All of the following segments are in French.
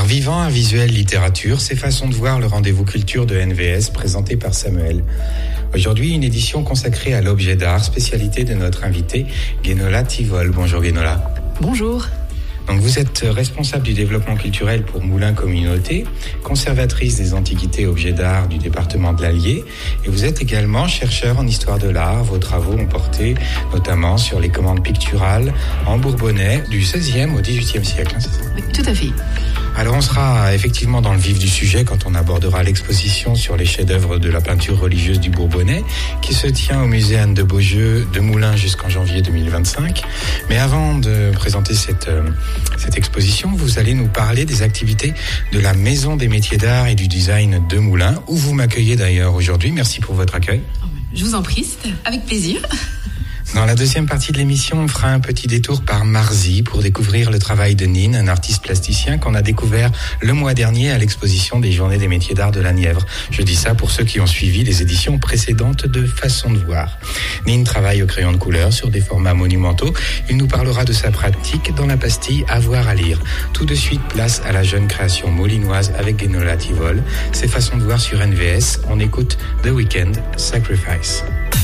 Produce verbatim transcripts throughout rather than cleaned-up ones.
vivant, art visuel, littérature, c'est façon de voir le rendez-vous culture de N V S présenté par Samuel. Aujourd'hui, une édition consacrée à l'objet d'art, spécialité de notre invitée Guénola Tivol. Bonjour Guénola. Bonjour. Donc vous êtes responsable du développement culturel pour Moulins Communauté, conservatrice des antiquités et objets d'art du département de l'Allier, et vous êtes également chercheur en histoire de l'art. Vos travaux ont porté notamment sur les commandes picturales en Bourbonnais du seizième au dix-huitième siècle. Hein, c'est ça ? Oui, tout à fait. Alors on sera effectivement dans le vif du sujet quand on abordera l'exposition sur les chefs-d'œuvre de la peinture religieuse du Bourbonnais qui se tient au musée Anne de Beaujeu de Moulins jusqu'en janvier deux mille vingt-cinq. Mais avant de présenter cette, euh, cette exposition, vous allez nous parler des activités de la Maison des métiers d'art et du design de Moulins, où vous m'accueillez d'ailleurs aujourd'hui. Merci pour votre accueil. Je vous en prie, c'était avec plaisir. Dans la deuxième partie de l'émission, on fera un petit détour par Marzy pour découvrir le travail de Nine, un artiste plasticien qu'on a découvert le mois dernier à l'exposition des Journées des métiers d'art de la Nièvre. Je dis ça pour ceux qui ont suivi les éditions précédentes de Façon de voir. Nine travaille au crayon de couleur sur des formats monumentaux. Il nous parlera de sa pratique dans la pastille Avoir à lire. Tout de suite, place à la jeune création molinoise avec Guénola Tivol. C'est Façon de voir sur N V S. On écoute The Weeknd, Sacrifice.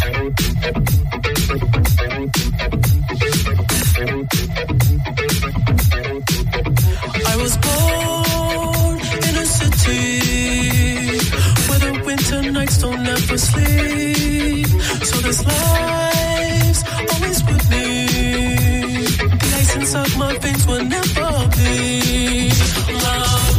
I was born in a city where the winter nights don't ever sleep. So this life's always with me. The ice inside my veins will never bleed. Love.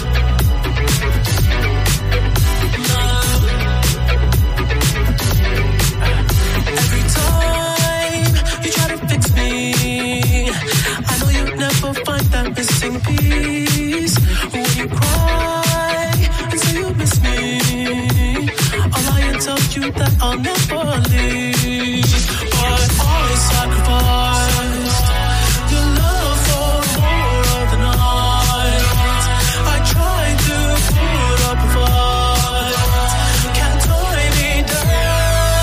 Missing piece. When you cry and say you miss me, I'll lie and tell you that I'll never leave. But I sacrificed your love for more of the night. I tried to put up a fight, can't tie me down.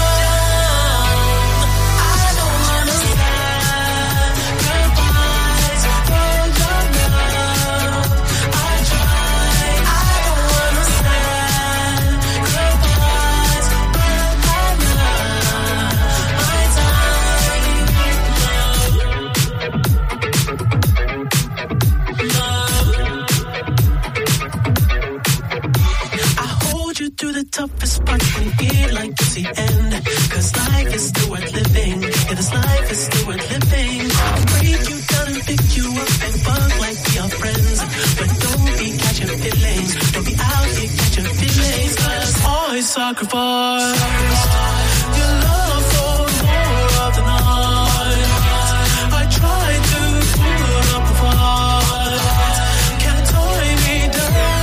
I don't understand goodbyes from the toughest part when you feel like it's the end. Cause life is still worth living. Yeah, this life is still worth living. I'll break you down and pick you up and fuck like we are friends. But don't be catching feelings. Don't be out here catching feelings. Cause I sacrificed your love for more of the night. I tried to put up a fight, can't tie me down.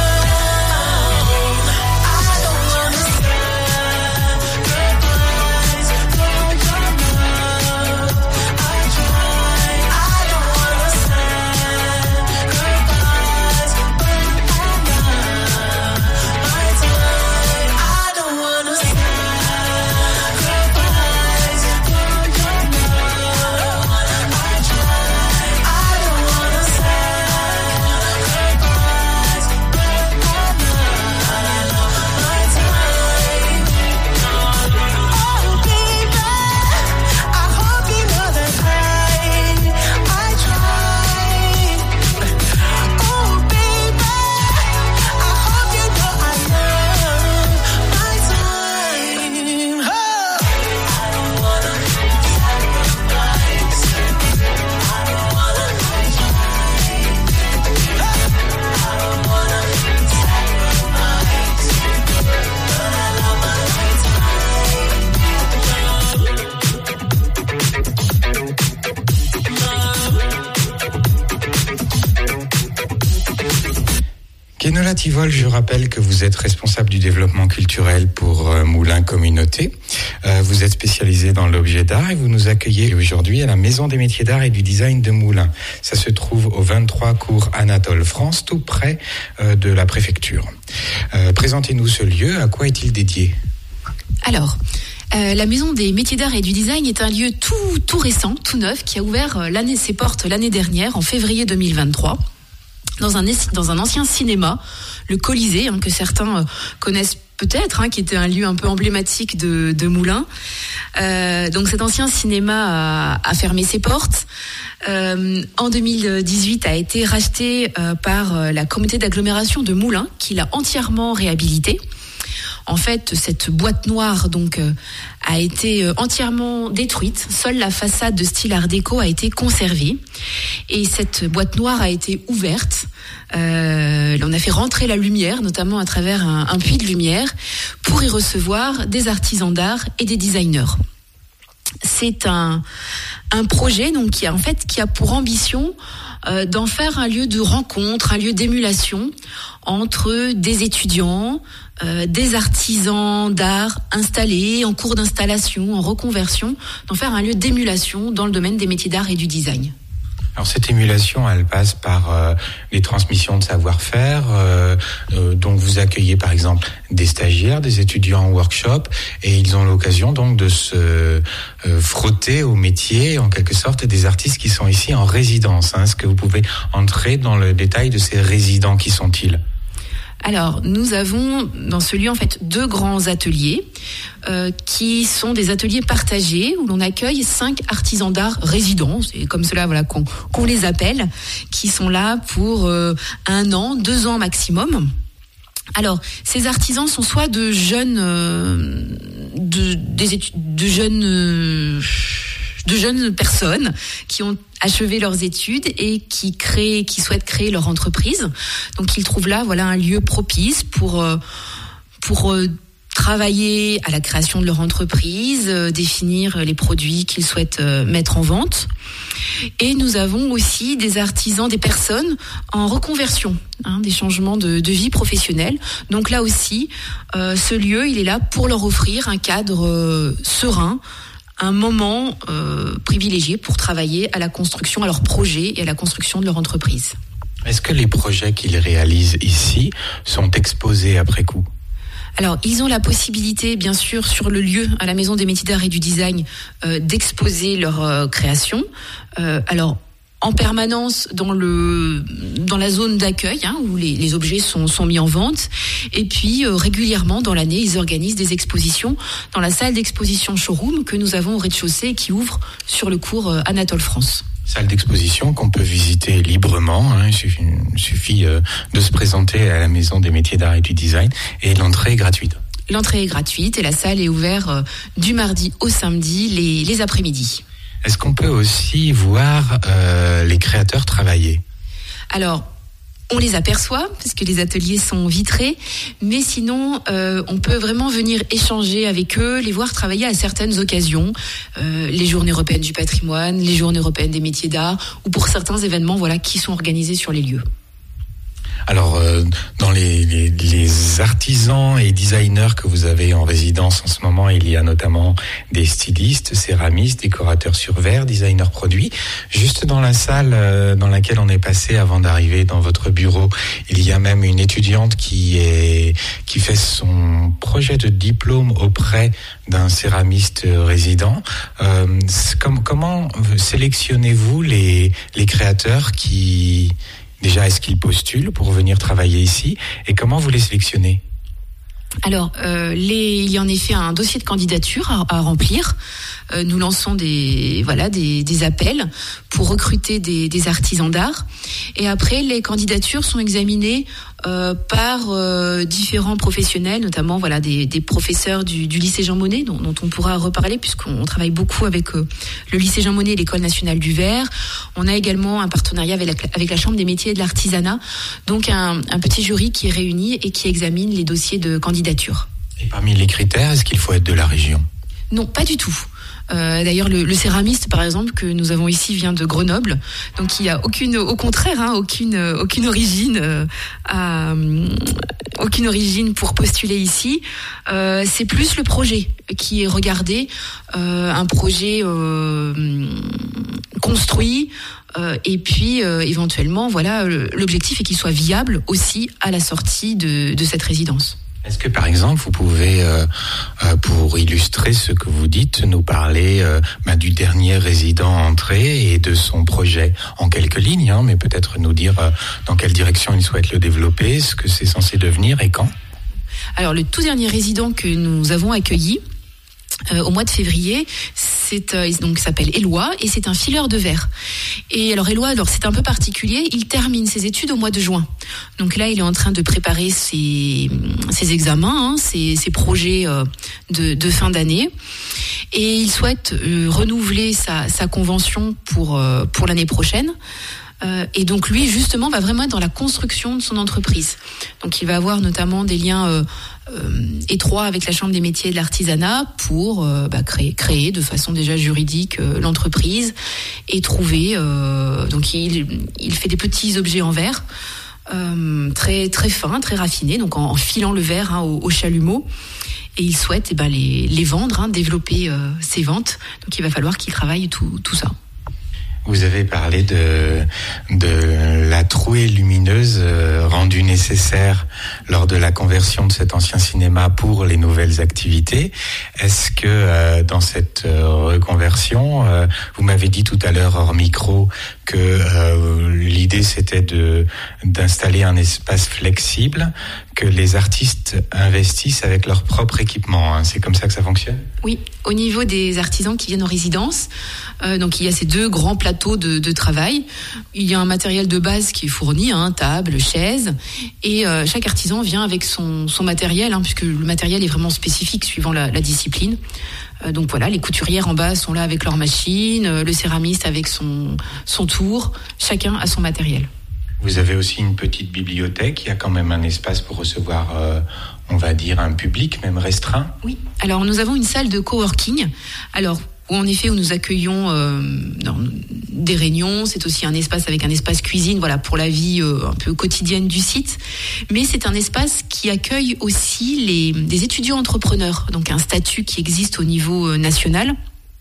Guénola Tivol, je rappelle que vous êtes responsable du développement culturel pour euh, Moulins Communauté. Euh, vous êtes spécialisé dans l'objet d'art et vous nous accueillez aujourd'hui à la Maison des métiers d'art et du design de Moulins. Ça se trouve au vingt-trois cours Anatole France, tout près euh, de la préfecture. Euh, présentez-nous ce lieu, à quoi est-il dédié ? Alors, euh, la Maison des métiers d'art et du design est un lieu tout, tout récent, tout neuf, qui a ouvert l'année, ses portes l'année dernière, en février deux mille vingt-trois. dans un, dans un ancien cinéma, le Colisée, hein, que certains euh, connaissent peut-être, hein, qui était un lieu un peu emblématique de, de Moulins. Euh, donc cet ancien cinéma a, a fermé ses portes. Euh, en deux mille dix-huit a été racheté euh, par la communauté d'agglomération de Moulins, qui l'a entièrement réhabilité. En fait, cette boîte noire donc euh, a été euh, entièrement détruite. Seule la façade de style art déco a été conservée. Et cette boîte noire a été ouverte. Euh, on a fait rentrer la lumière, notamment à travers un, un puits de lumière, pour y recevoir des artisans d'art et des designers. C'est un, un projet donc qui a en fait qui a pour ambition euh, d'en faire un lieu de rencontre, un lieu d'émulation entre des étudiants, euh, des artisans d'art installés en cours d'installation, en reconversion, d'en faire un lieu d'émulation dans le domaine des métiers d'art et du design. Alors cette émulation, elle passe par euh, les transmissions de savoir-faire. Euh, euh, donc vous accueillez par exemple des stagiaires, des étudiants en workshop, et ils ont l'occasion donc de se euh, frotter au métier, en quelque sorte, des artistes qui sont ici en résidence. Hein. Est-ce que vous pouvez entrer dans le détail de ces résidents? Qui sont-ils? Alors, nous avons dans ce lieu en fait deux grands ateliers euh, qui sont des ateliers partagés où l'on accueille cinq artisans d'art résidents, c'est comme cela voilà qu'on, qu'on les appelle, qui sont là pour euh, un an, deux ans maximum. Alors, ces artisans sont soit de jeunes, euh, de, des études, de jeunes. Euh, de jeunes personnes qui ont achevé leurs études et qui créent, qui souhaitent créer leur entreprise. Donc ils trouvent là, voilà, un lieu propice pour pour travailler à la création de leur entreprise, définir les produits qu'ils souhaitent mettre en vente. Et nous avons aussi des artisans, des personnes en reconversion, hein, des changements de, de vie professionnelle. Donc là aussi, euh, ce lieu, il est là pour leur offrir un cadre euh, serein, un moment euh, privilégié pour travailler à la construction, à leur projet et à la construction de leur entreprise. Est-ce que les projets qu'ils réalisent ici sont exposés après coup ? Alors, ils ont la possibilité, bien sûr, sur le lieu, à la Maison des métiers d'art et du design, euh, d'exposer leur euh, création. Euh, alors, en permanence dans le dans la zone d'accueil, hein, où les, les objets sont sont mis en vente, et puis euh, régulièrement dans l'année, ils organisent des expositions dans la salle d'exposition showroom que nous avons au rez-de-chaussée et qui ouvre sur le cours euh, Anatole France. Salle d'exposition qu'on peut visiter librement, hein, il suffit, il suffit euh, de se présenter à la Maison des métiers d'art et du design, et l'entrée est gratuite. L'entrée est gratuite et la salle est ouverte euh, du mardi au samedi, les, les après-midi. Est-ce qu'on peut aussi voir euh, les créateurs travailler ? Alors, on les aperçoit, parce que les ateliers sont vitrés, mais sinon, euh, on peut vraiment venir échanger avec eux, les voir travailler à certaines occasions, euh, les Journées européennes du patrimoine, les Journées européennes des métiers d'art, ou pour certains événements voilà, qui sont organisés sur les lieux. Alors, euh, dans les, les, les artisans et designers que vous avez en résidence en ce moment, il y a notamment des stylistes, céramistes, décorateurs sur verre, designers produits. Juste dans la salle euh, dans laquelle on est passé avant d'arriver dans votre bureau, il y a même une étudiante qui est qui fait son projet de diplôme auprès d'un céramiste résident. Euh, comme, comment sélectionnez-vous les, les créateurs qui... Déjà, est-ce qu'ils postulent pour venir travailler ici ? Et comment vous les sélectionnez ? Alors, euh, les, il y a en effet un dossier de candidature à, à remplir. Euh, nous lançons des, voilà, des, des appels pour recruter des, des artisans d'art. Et après, les candidatures sont examinées euh, par euh, différents professionnels, notamment voilà, des, des professeurs du, du lycée Jean Monnet, dont, dont on pourra reparler, puisqu'on travaille beaucoup avec euh, le lycée Jean Monnet et l'École nationale du verre. On a également un partenariat avec la, avec la Chambre des métiers et de l'artisanat. Donc, un, un petit jury qui est réuni et qui examine les dossiers de candidature. Et parmi les critères, est-ce qu'il faut être de la région ? Non, pas du tout. Euh, d'ailleurs, le, le céramiste, par exemple, que nous avons ici, vient de Grenoble, donc il y a aucune, au contraire, hein, aucune, aucune origine, euh, à, aucune origine pour postuler ici. Euh, c'est plus le projet qui est regardé, euh, un projet euh, construit, euh, et puis euh, éventuellement, voilà, l'objectif est qu'il soit viable aussi à la sortie de, de cette résidence. Est-ce que par exemple vous pouvez, euh, euh, pour illustrer ce que vous dites, nous parler euh, bah, du dernier résident entré et de son projet en quelques lignes, hein, mais peut-être nous dire euh, dans quelle direction il souhaite le développer, ce que c'est censé devenir et quand? Alors le tout dernier résident que nous avons accueilli Euh, au mois de février, c'est euh, donc il s'appelle Éloi et c'est un fileur de verre. Et alors Éloi, alors c'est un peu particulier, il termine ses études au mois de juin. Donc là, il est en train de préparer ses, ses examens, hein, ses, ses projets euh, de, de fin d'année, et il souhaite euh, renouveler sa, sa convention pour euh, pour l'année prochaine. Euh, et donc lui justement va vraiment être dans la construction de son entreprise. Donc il va avoir notamment des liens euh, euh, étroits avec la Chambre des métiers et de l'artisanat pour euh, bah, créer, créer de façon déjà juridique euh, l'entreprise et trouver. Euh, donc il, il fait des petits objets en verre euh, très très fins, très raffinés, donc en, en filant le verre hein, au, au chalumeau. Et il souhaite eh ben, les, les vendre, hein, développer euh, ses ventes. Donc il va falloir qu'il travaille tout, tout ça. Vous avez parlé de, de la trouée lumineuse euh, rendue nécessaire lors de la conversion de cet ancien cinéma pour les nouvelles activités. Est-ce que euh, dans cette euh, reconversion, euh, vous m'avez dit tout à l'heure hors micro que euh, l'idée c'était de d'installer un espace flexible, que les artistes investissent avec leur propre équipement, hein. C'est comme ça que ça fonctionne ? Oui, au niveau des artisans qui viennent en résidence, euh, donc il y a ces deux grands plateaux de, de travail. Il y a un matériel de base qui est fourni, hein, table, chaise, et euh, chaque artisan vient avec son, son matériel, hein, puisque le matériel est vraiment spécifique suivant la, la discipline. Euh, donc voilà, les couturières en bas sont là avec leur machine, euh, le céramiste avec son, son tour, chacun a son matériel. Vous avez aussi une petite bibliothèque, il y a quand même un espace pour recevoir, euh, on va dire, un public, même restreint. Oui, alors nous avons une salle de coworking, alors où en effet où nous accueillons euh, non, des réunions, c'est aussi un espace avec un espace cuisine, voilà, pour la vie euh, un peu quotidienne du site, mais c'est un espace qui accueille aussi les, des étudiants entrepreneurs, donc un statut qui existe au niveau euh, national,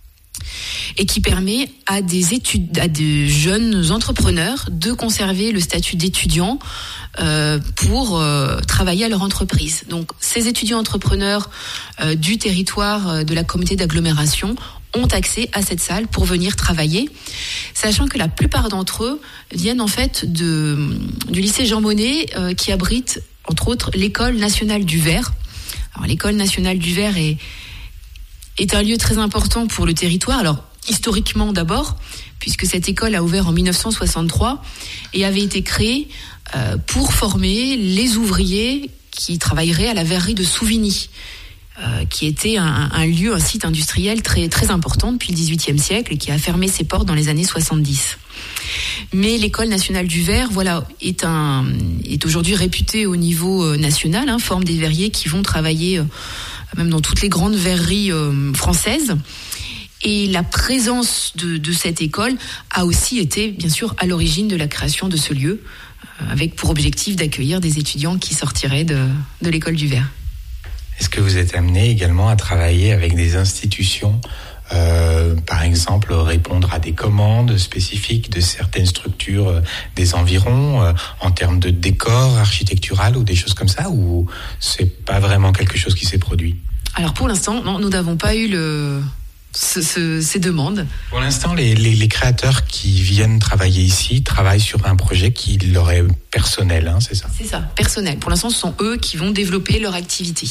et qui permet à des études, à des jeunes entrepreneurs de conserver le statut d'étudiant euh, pour euh, travailler à leur entreprise. Donc, ces étudiants entrepreneurs euh, du territoire euh, de la communauté d'agglomération ont accès à cette salle pour venir travailler, sachant que la plupart d'entre eux viennent en fait de, du lycée Jean Monnet euh, qui abrite entre autres l'école nationale du verre. Alors, l'école nationale du verre est est un lieu très important pour le territoire. Alors, historiquement d'abord, puisque cette école a ouvert en dix-neuf cent soixante-trois et avait été créée euh, pour former les ouvriers qui travailleraient à la verrerie de Souvigny, euh, qui était un, un lieu, un site industriel très, très important depuis le dix-huitième siècle et qui a fermé ses portes dans les années soixante-dix. Mais l'école nationale du verre, voilà, est, un, est aujourd'hui réputée au niveau national, hein, forme des verriers qui vont travailler euh, même dans toutes les grandes verreries euh, françaises. Et la présence de, de cette école a aussi été, bien sûr, à l'origine de la création de ce lieu, euh, avec pour objectif d'accueillir des étudiants qui sortiraient de, de l'école du verre. Est-ce que vous êtes amené également à travailler avec des institutions, euh, par exemple répondre à des commandes spécifiques de certaines structures euh, des environs, euh, en termes de décor architectural ou des choses comme ça, ou c'est pas vraiment quelque chose qui s'est produit ? Alors pour l'instant, non, nous n'avons pas eu le... Ce, ce, ces demandes. Pour l'instant, les, les, les créateurs qui viennent travailler ici travaillent sur un projet qui leur est personnel, hein, c'est ça ? C'est ça, personnel. Pour l'instant, ce sont eux qui vont développer leur activité.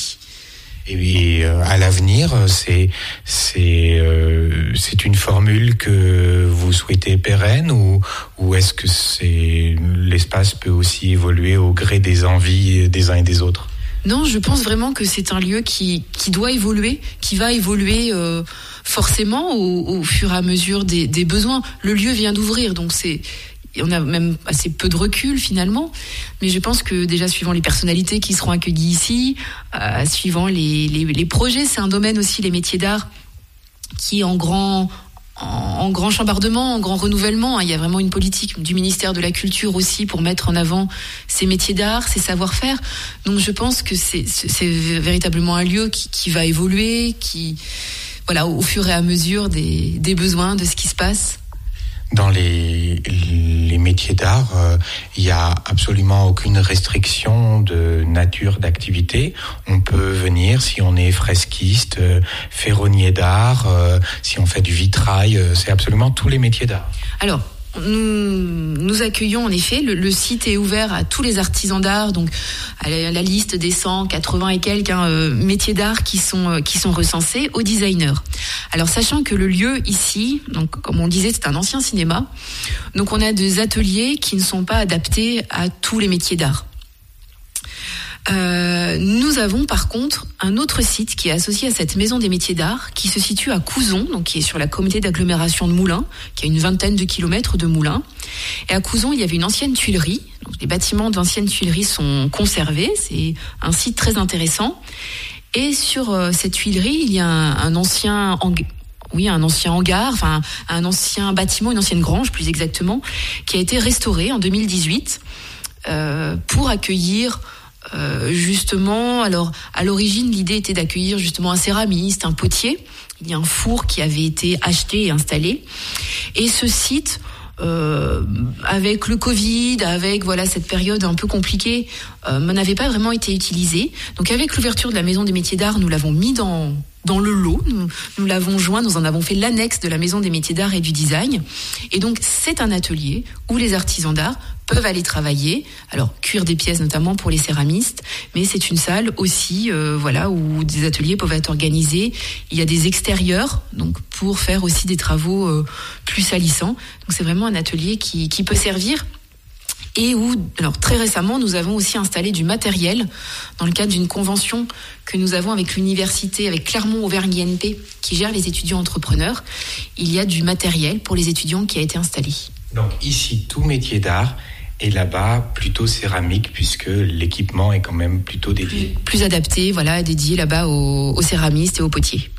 Et euh, à l'avenir, c'est c'est euh, c'est une formule que vous souhaitez pérenne, ou ou est-ce que c'est l'espace peut aussi évoluer au gré des envies des uns et des autres ? Non, je pense vraiment que c'est un lieu qui qui doit évoluer, qui va évoluer euh, forcément au, au fur et à mesure des, des besoins. Le lieu vient d'ouvrir, donc c'est on a même assez peu de recul finalement, mais je pense que déjà suivant les personnalités qui seront accueillies ici, euh, suivant les, les les projets, c'est un domaine aussi, les métiers d'art, qui est en grand en, en grand chambardement, en grand renouvellement. Il y a vraiment une politique du ministère de la Culture aussi pour mettre en avant ces métiers d'art, ces savoir-faire. Donc je pense que c'est c'est véritablement un lieu qui qui va évoluer, qui voilà au fur et à mesure des des besoins, de ce qui se passe. Dans les, les métiers d'art, euh, il n'y a absolument aucune restriction de nature d'activité. On peut venir si on est fresquiste, euh, ferronnier d'art, euh, si on fait du vitrail, euh, c'est absolument tous les métiers d'art. Alors, Nous, nous accueillons en effet, le, le site est ouvert à tous les artisans d'art, donc à la, à la liste des cent quatre-vingts et quelques hein, euh, métiers d'art qui sont, euh, qui sont recensés, aux designers. Alors sachant que le lieu ici, donc comme on disait, c'est un ancien cinéma, donc on a des ateliers qui ne sont pas adaptés à tous les métiers d'art. Euh, nous avons par contre un autre site qui est associé à cette maison des métiers d'art qui se situe à Couzon, donc qui est sur la communauté d'agglomération de Moulins, qui a une vingtaine de kilomètres de Moulins. Et à Couzon, il y avait une ancienne tuilerie. Donc, les bâtiments d'anciennes tuileries sont conservés. C'est un site très intéressant. Et sur euh, cette tuilerie, il y a un, un ancien hang- oui, un ancien hangar, enfin un ancien bâtiment, une ancienne grange plus exactement, qui a été restauré en deux mille dix-huit euh, pour accueillir Euh, justement, alors à l'origine l'idée était d'accueillir justement un céramiste, un potier. Il y a un four qui avait été acheté et installé, et ce site euh, avec le Covid, avec voilà cette période un peu compliquée, euh, n'avait pas vraiment été utilisé. Donc avec l'ouverture de la maison des métiers d'art, nous l'avons mis dans dans le lot, nous, nous l'avons joint, nous en avons fait l'annexe de la maison des métiers d'art et du design. Et donc c'est un atelier où les artisans d'art peuvent aller travailler, alors cuire des pièces notamment pour les céramistes, mais c'est une salle aussi euh, voilà où des ateliers peuvent être organisés. Il y a des extérieurs donc pour faire aussi des travaux euh, plus salissants. Donc c'est vraiment un atelier qui qui peut servir. Et où, alors très récemment, nous avons aussi installé du matériel dans le cadre d'une convention que nous avons avec l'université, avec Clermont-Auvergne I N P, qui gère les étudiants entrepreneurs. Il y a du matériel pour les étudiants qui a été installé. Donc ici, tout métier d'art, et là-bas, plutôt céramique, puisque l'équipement est quand même plutôt dédié. Plus, plus adapté, voilà, dédié là-bas aux, aux céramistes et aux potiers.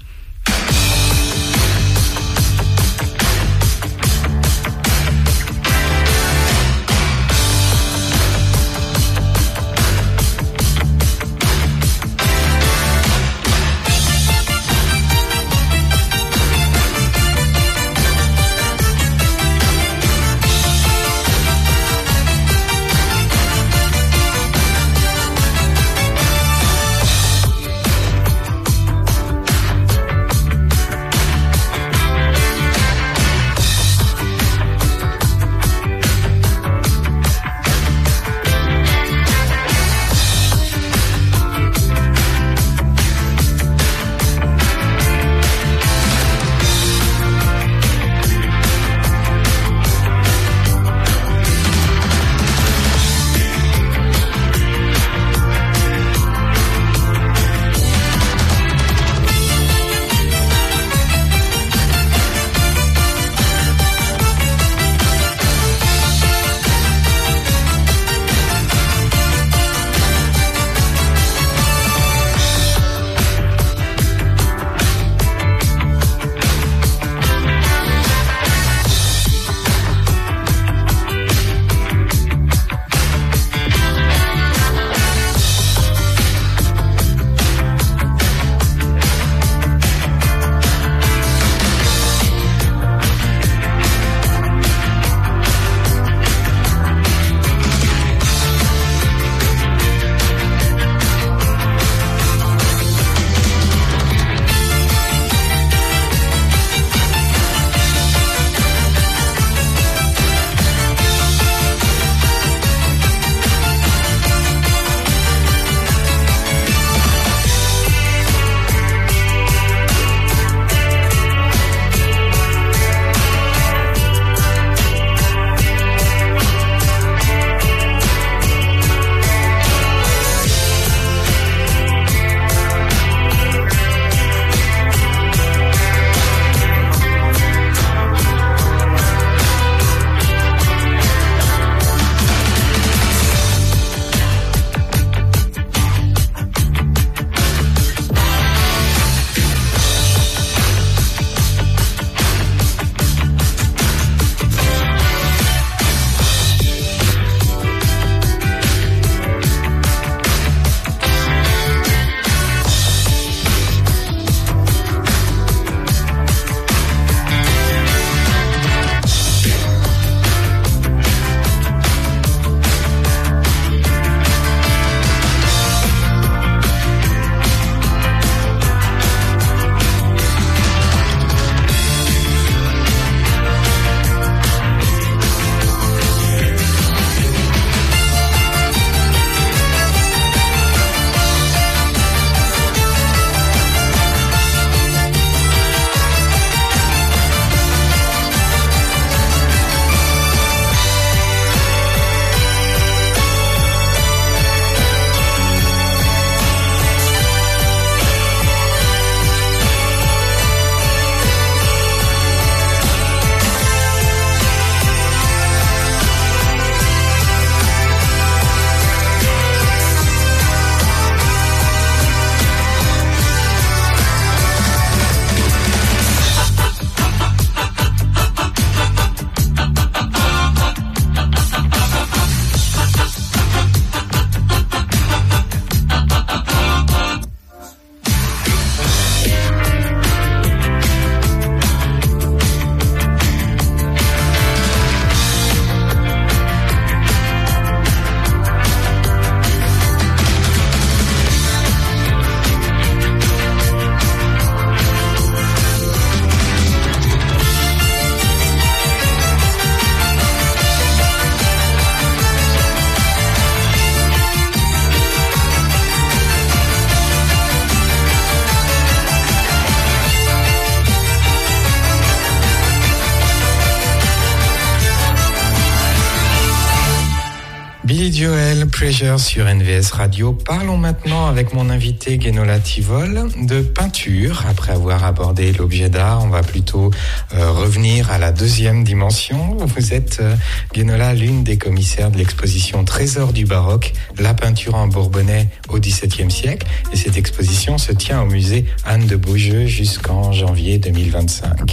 Joel Pressure sur N V S Radio. Parlons maintenant avec mon invité Guénola Tivol de peinture. Après avoir abordé l'objet d'art, on va plutôt euh, revenir à la deuxième dimension. Vous êtes, euh, Guénola, l'une des commissaires de l'exposition Trésor du baroque, la peinture en bourbonnais au dix-septième siècle. Et cette exposition se tient au musée Anne de Beaujeu jusqu'en janvier deux mille vingt-cinq.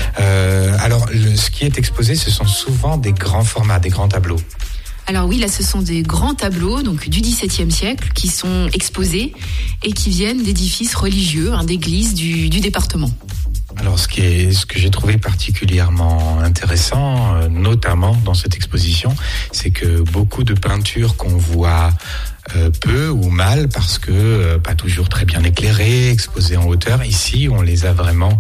Euh, alors, le, ce qui est exposé, ce sont souvent des grands formats, des grands tableaux. Alors oui, là, ce sont des grands tableaux donc du dix-septième siècle qui sont exposés et qui viennent d'édifices religieux, hein, d'églises du, du département. Alors, ce, qui est, ce que j'ai trouvé particulièrement intéressant, euh, notamment dans cette exposition, c'est que beaucoup de peintures qu'on voit euh, peu ou mal, parce que euh, pas toujours très bien éclairées, exposées en hauteur, ici, on les a vraiment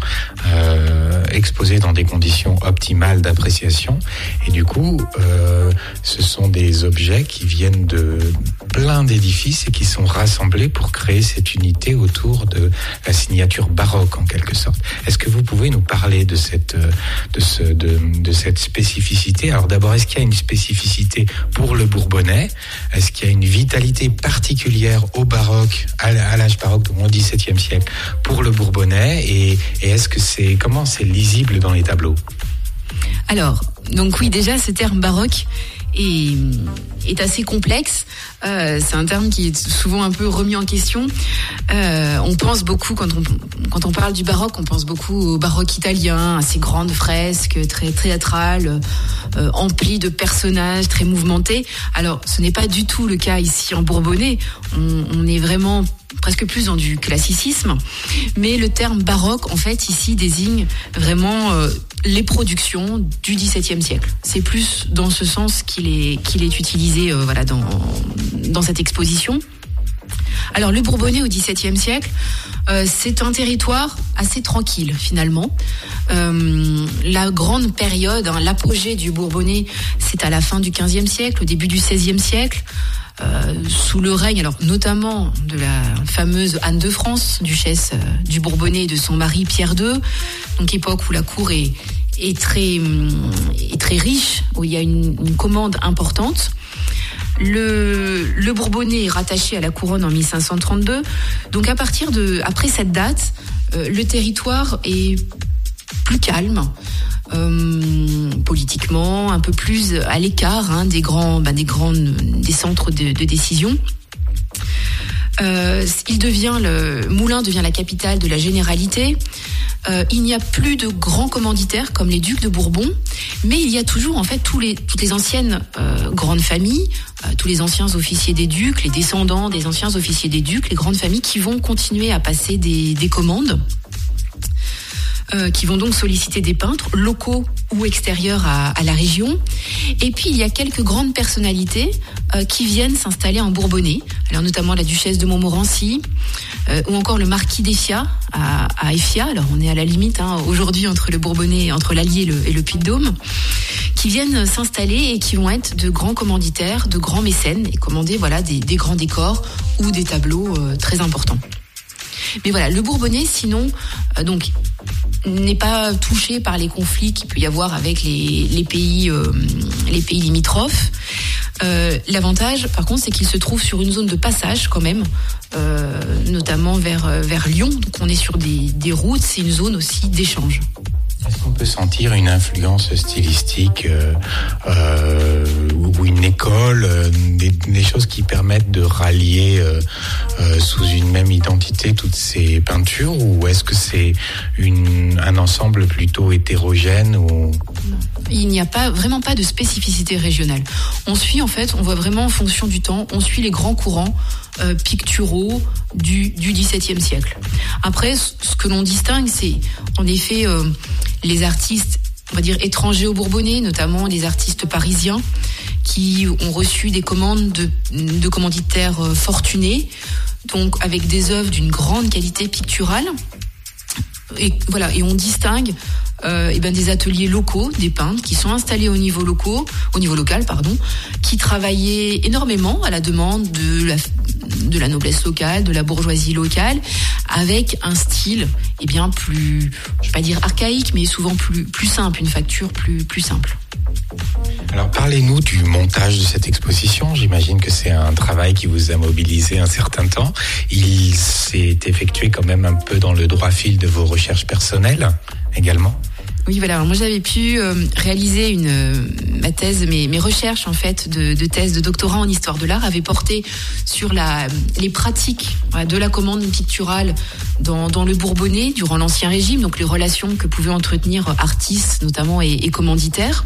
euh, exposées dans des conditions optimales d'appréciation. Et du coup, euh, ce sont des objets qui viennent de plein d'édifices et qui sont rassemblés pour créer cette unité autour de la signature baroque, en quelque sorte. Est-ce que vous pouvez nous parler de cette, de ce, de, de cette spécificité? Alors d'abord, est-ce qu'il y a une spécificité pour le bourbonnais? Est-ce qu'il y a une vitalité particulière au baroque, à l'âge baroque, donc au dix-septième siècle, pour le bourbonnais? Et, et est-ce que c'est, comment c'est lisible dans les tableaux? Alors, donc oui, déjà, ce terme baroque est, est assez complexe. Euh, c'est un terme qui est souvent un peu remis en question. Euh, on pense beaucoup, quand on, quand on parle du baroque, on pense beaucoup au baroque italien, à ces grandes fresques très théâtrales, euh, emplies de personnages, très mouvementés. Alors, ce n'est pas du tout le cas ici en Bourbonnais. On, on est vraiment presque plus dans du classicisme. Mais le terme baroque, en fait, ici, désigne vraiment euh, les productions du dix-septième siècle. C'est plus dans ce sens qu'il est, qu'il est utilisé euh, voilà, dans, dans cette exposition. Alors, le Bourbonnais au dix-septième siècle, euh, c'est un territoire assez tranquille, finalement. Euh, la grande période, hein, l'apogée du Bourbonnais, c'est à la fin du quinzième siècle, au début du seizième siècle. Euh, sous le règne, alors notamment de la fameuse Anne de France, duchesse euh, du Bourbonnais et de son mari Pierre deux, donc époque où la cour est, est, très, est très riche, où il y a une, une commande importante. Le, le Bourbonnais est rattaché à la couronne en mille cinq cent trente-deux, donc à partir de, après cette date, euh, le territoire est plus calme. Euh, politiquement, un peu plus à l'écart hein, des grands, bah, des grands, des centres de, de décision. Euh, il devient le Moulins devient la capitale de la généralité. Euh, il n'y a plus de grands commanditaires comme les ducs de Bourbon, mais il y a toujours en fait tous les, toutes les anciennes euh, grandes familles, euh, tous les anciens officiers des ducs, les descendants des anciens officiers des ducs, les grandes familles qui vont continuer à passer des, des commandes. Euh, qui vont donc solliciter des peintres locaux ou extérieurs à, à la région. Et puis il y a quelques grandes personnalités euh, qui viennent s'installer en Bourbonnais, alors notamment la duchesse de Montmorency euh, ou encore le marquis d'Effia à, à Effia. Alors on est à la limite hein, aujourd'hui entre le Bourbonnais, entre l'Allier et le, et le Puy-de-Dôme, qui viennent s'installer et qui vont être de grands commanditaires, de grands mécènes et commander voilà des, des grands décors ou des tableaux euh, très importants. Mais voilà, le Bourbonnais, sinon, euh, donc, n'est pas touché par les conflits qu'il peut y avoir avec les, les pays, euh, les pays limitrophes. Euh, l'avantage, par contre, c'est qu'il se trouve sur une zone de passage quand même, euh, notamment vers vers Lyon. Donc, on est sur des des routes. C'est une zone aussi d'échange. Est-ce qu'on peut sentir une influence stylistique euh, euh, ou une école, euh, des, des choses qui permettent de rallier euh, euh, sous une même identité toutes ces peintures, ou est-ce que c'est une, un ensemble plutôt hétérogène ou... Il n'y a pas vraiment pas de spécificité régionale. On suit en fait, on voit vraiment en fonction du temps, on suit les grands courants euh, picturaux du du dix-septième siècle. Après, ce que l'on distingue, c'est en effet euh, les artistes, on va dire étrangers au Bourbonnais, notamment les artistes parisiens qui ont reçu des commandes de, de commanditaires euh, fortunés, donc avec des œuvres d'une grande qualité picturale. Et voilà, et on distingue euh, et ben des ateliers locaux, des peintres qui sont installés au niveau locaux, au niveau local, pardon, qui travaillaient énormément à la demande de la de la noblesse locale, de la bourgeoisie locale, avec un style eh bien plus, je vais pas dire archaïque, mais souvent plus plus simple, une facture plus plus simple. Alors parlez-nous du montage de cette exposition. J'imagine que c'est un travail qui vous a mobilisé un certain temps. Il s'est effectué quand même un peu dans le droit fil de vos recherches personnelles également. Oui, voilà. Alors moi, j'avais pu euh, réaliser une euh, ma thèse, mes mes recherches en fait de, de thèse de doctorat en histoire de l'art avaient porté sur la les pratiques voilà, de la commande picturale dans dans le Bourbonnais durant l'Ancien Régime, donc les relations que pouvaient entretenir artistes notamment et, et commanditaires.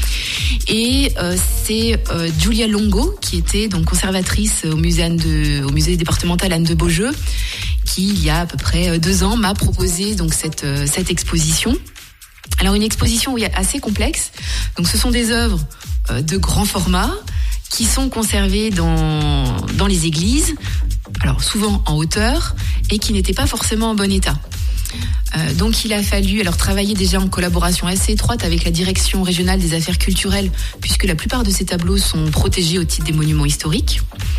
Et euh, c'est euh, Giulia Longo qui était donc conservatrice au musée Anne de, au musée départemental Anne de Beaujeu, qui il y a à peu près deux ans m'a proposé donc cette euh, cette exposition. Alors une exposition oui, assez complexe. Donc ce sont des œuvres euh, de grand format qui sont conservées dans dans les églises, alors souvent en hauteur et qui n'étaient pas forcément en bon état. Euh, donc il a fallu alors travailler déjà en collaboration assez étroite avec la direction régionale des affaires culturelles, puisque la plupart de ces tableaux sont protégés au titre des monuments historiques.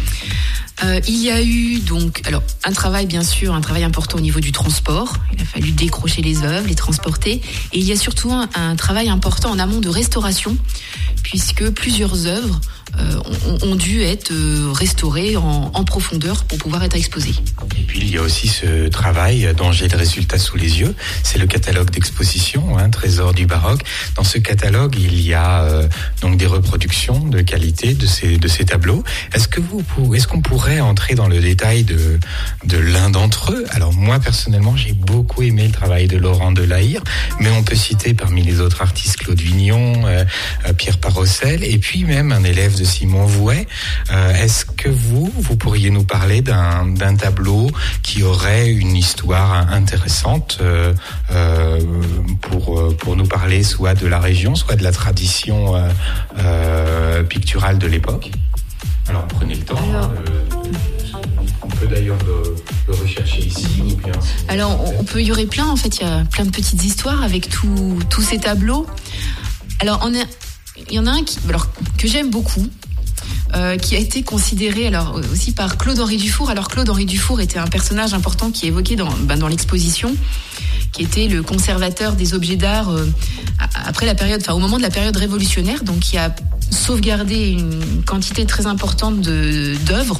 Euh, il y a eu donc alors un travail bien sûr, un travail important au niveau du transport. Il a fallu décrocher les œuvres, les transporter, et il y a surtout un, un travail important en amont de restauration, puisque plusieurs œuvres euh, ont, ont dû être euh, restaurées en, en profondeur pour pouvoir être exposées. Et puis il y a aussi ce travail dont j'ai le résultat sous les yeux, c'est le catalogue d'exposition, hein, Trésor du baroque. Dans ce catalogue, il y a euh, donc des reproductions de qualité de ces de ces tableaux. Est-ce que vous est-ce qu'on pourrait entrer dans le détail de de l'un d'entre eux? Alors moi personnellement, j'ai beaucoup aimé le travail de Laurent Delahire, mais on peut citer parmi les autres artistes Claude Vignon, euh, euh, Pierre Parocel, et puis même un élève de Simon Vouet. Euh, est-ce que vous vous pourriez nous parler d'un d'un tableau qui aurait une histoire intéressante euh, euh, pour pour nous parler soit de la région, soit de la tradition euh, euh, picturale de l'époque? Alors prenez le temps. Alors, hein, on peut d'ailleurs le, le rechercher ici. Ou bien, alors on, on peut, il y aurait plein en fait, il y a plein de petites histoires avec tous tous ces tableaux. Alors on est, il y en a un qui, alors que j'aime beaucoup. Euh, qui a été considéré alors aussi par Claude-Henri Dufour. Alors Claude-Henri Dufour était un personnage important qui est évoqué dans, ben, dans l'exposition, qui était le conservateur des objets d'art euh, après la période, enfin au moment de la période révolutionnaire, donc qui a sauvegardé une quantité très importante de, d'œuvres.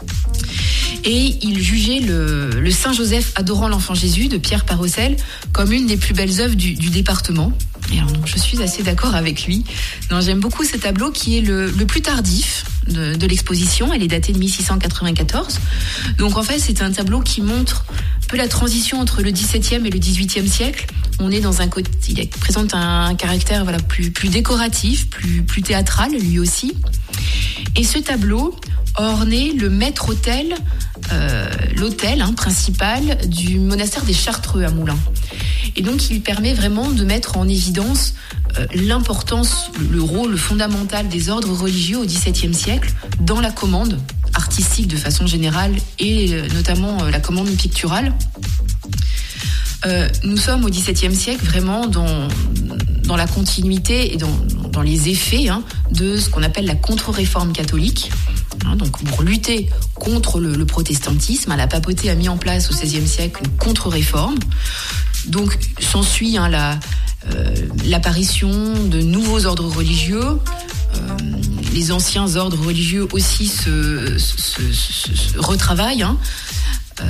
Et il jugeait le, le Saint-Joseph adorant l'enfant Jésus de Pierre Parocel comme une des plus belles œuvres du, du département. Et alors, donc, je suis assez d'accord avec lui. Non, j'aime beaucoup ce tableau qui est le, le plus tardif de, de l'exposition. Elle est datée de mille six cent quatre-vingt-quatorze. Donc en fait, c'est un tableau qui montre un peu la transition entre le dix-septième et le dix-huitième siècle. On est dans un côté, il présente un caractère voilà plus plus décoratif, plus plus théâtral lui aussi. Et ce tableau ornait le maître-autel, euh, l'autel hein, principal du monastère des Chartreux à Moulins. Et donc, il permet vraiment de mettre en évidence euh, l'importance, le rôle fondamental des ordres religieux au dix-septième siècle dans la commande artistique de façon générale et euh, notamment euh, la commande picturale. Euh, nous sommes au dix-septième siècle vraiment dans, dans la continuité et dans, dans les effets hein, de ce qu'on appelle la contre-réforme catholique. Hein, donc pour lutter contre le, le protestantisme, la papauté a mis en place au seizième siècle une contre-réforme. Donc s'ensuit hein, la, euh, l'apparition de nouveaux ordres religieux. Euh, les anciens ordres religieux aussi se, se, se, se retravaillent. Hein. Euh,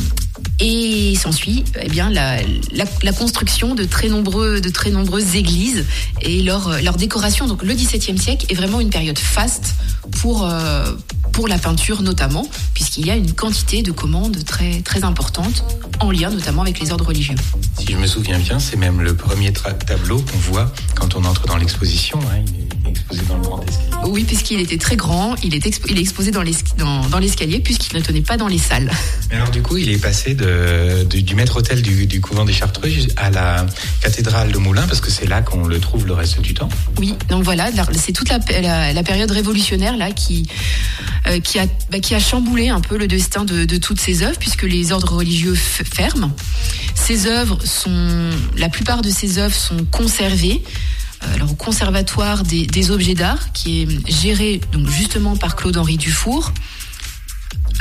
et s'ensuit eh bien la, la, la construction de très nombreux de très nombreuses églises et leur leur décoration. Donc le dix-septième siècle est vraiment une période faste pour euh, pour la peinture notamment, puisqu'il y a une quantité de commandes très très importante en lien notamment avec les ordres religieux. Si je me souviens bien, c'est même le premier tra- tableau qu'on voit quand on entre dans l'exposition. Hein, il est exposé dans le grand escalier. Oui, puisqu'il était très grand, il est, expo- il est exposé dans, l'es- dans, dans l'escalier puisqu'il ne tenait pas dans les salles. Mais alors du coup, il est passé de, de, du maître-autel du, du couvent des Chartreux à la cathédrale de Moulins, parce que c'est là qu'on le trouve le reste du temps. Oui, donc voilà, c'est toute la, la, la période révolutionnaire là qui, euh, qui, a, bah, qui a chamboulé un peu le destin de, de toutes ces œuvres, puisque les ordres religieux f- ferment. Ces œuvres sont, la plupart de ces œuvres sont conservées. Alors, au conservatoire des, des objets d'art, qui est géré donc justement par Claude-Henri Dufour,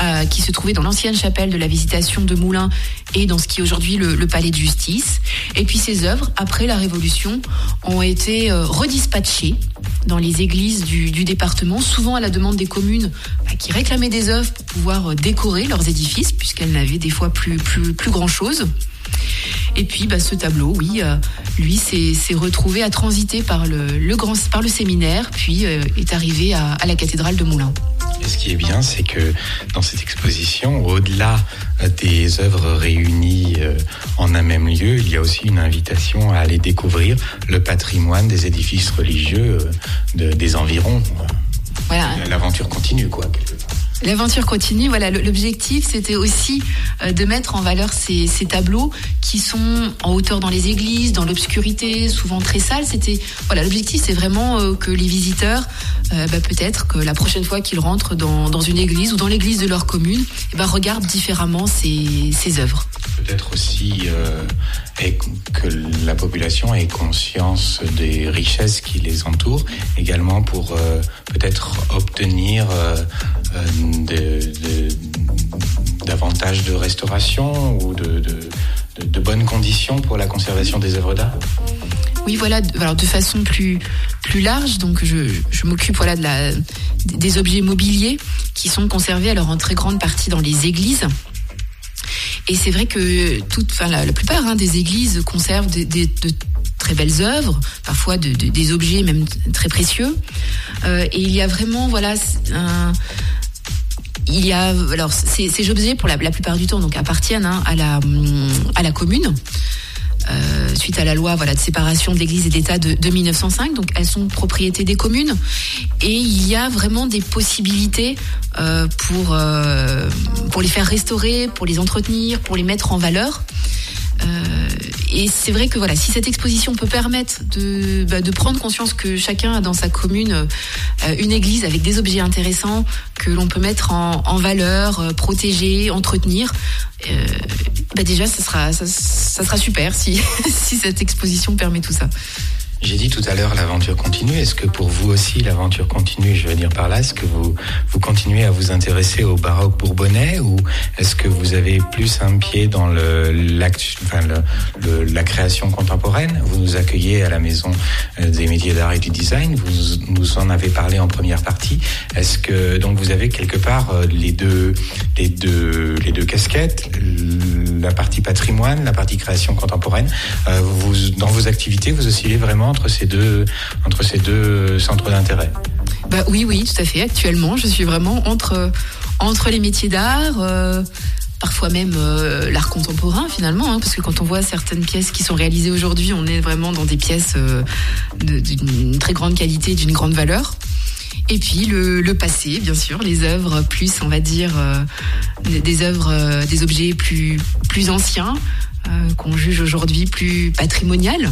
euh, qui se trouvait dans l'ancienne chapelle de la Visitation de Moulins et dans ce qui est aujourd'hui le, le palais de justice. Et puis ces œuvres, après la Révolution, ont été euh, redispatchées dans les églises du, du département, souvent à la demande des communes bah, qui réclamaient des œuvres pour pouvoir euh, décorer leurs édifices, puisqu'elles n'avaient des fois plus, plus, plus grand-chose. Et puis bah, ce tableau, oui, euh, lui s'est, s'est retrouvé à transiter par le, le, grand, par le séminaire, puis euh, est arrivé à, à la cathédrale de Moulins. Et ce qui est bien, c'est que dans cette exposition, au-delà des œuvres réunies en un même lieu, il y a aussi une invitation à aller découvrir le patrimoine des édifices religieux de, des environs. Voilà. L'aventure continue, quoi, quelque part. L'aventure continue. Voilà, l'objectif, c'était aussi de mettre en valeur ces, ces tableaux qui sont en hauteur dans les églises, dans l'obscurité, souvent très sales. C'était, voilà, l'objectif, c'est vraiment que les visiteurs, euh, bah, peut-être que la prochaine fois qu'ils rentrent dans, dans une église ou dans l'église de leur commune, eh ben, regardent différemment ces, ces œuvres. Peut-être aussi euh, que la population ait conscience des richesses qui les entourent, également pour euh, peut-être obtenir euh, euh, de, de, davantage de restauration ou de, de, de, de bonnes conditions pour la conservation des œuvres d'art. Oui, voilà. Alors de façon plus plus large, donc je, je m'occupe voilà de la des objets mobiliers qui sont conservés alors en très grande partie dans les églises. Et c'est vrai que toute, enfin la, la plupart hein, des églises conservent des, des, de très belles œuvres, parfois de, de, des objets même très précieux. Euh, et il y a vraiment voilà un Il y a alors ces, ces objets pour la, la plupart du temps donc appartiennent hein, à la à la commune euh, suite à la loi voilà de séparation de l'Église et de l'État de, de mille neuf cent cinq, donc elles sont propriété des communes et il y a vraiment des possibilités euh, pour euh, pour les faire restaurer, pour les entretenir, pour les mettre en valeur. Euh, et c'est vrai que voilà, si cette exposition peut permettre de, bah, de prendre conscience que chacun a dans sa commune euh, une église avec des objets intéressants que l'on peut mettre en, en valeur, euh, protéger, entretenir, euh, bah déjà ça sera, ça, ça sera super si, si cette exposition permet tout ça. J'ai dit tout à l'heure l'aventure continue. Est-ce que pour vous aussi l'aventure continue? Je veux dire par là, est-ce que vous vous continuez à vous intéresser au baroque bourbonnais ou est-ce que vous avez plus un pied dans le, l'actu, enfin le, le, la création contemporaine? Vous nous accueillez à la Maison des métiers d'art et du design. Vous nous en avez parlé en première partie. Est-ce que donc vous avez quelque part les deux les deux les deux casquettes, la partie patrimoine, la partie création contemporaine? Euh, vous dans vos activités, vous oscillez vraiment entre ces deux, entre ces deux centres d'intérêt? Bah oui, oui, tout à fait. Actuellement, je suis vraiment entre, entre les métiers d'art, euh, parfois même euh, l'art contemporain finalement, hein, parce que quand on voit certaines pièces qui sont réalisées aujourd'hui, on est vraiment dans des pièces euh, de, d'une très grande qualité, d'une grande valeur. Et puis le, le passé, bien sûr, les œuvres plus, on va dire, euh, des œuvres, euh, des objets plus, plus anciens, euh, qu'on juge aujourd'hui plus patrimoniales.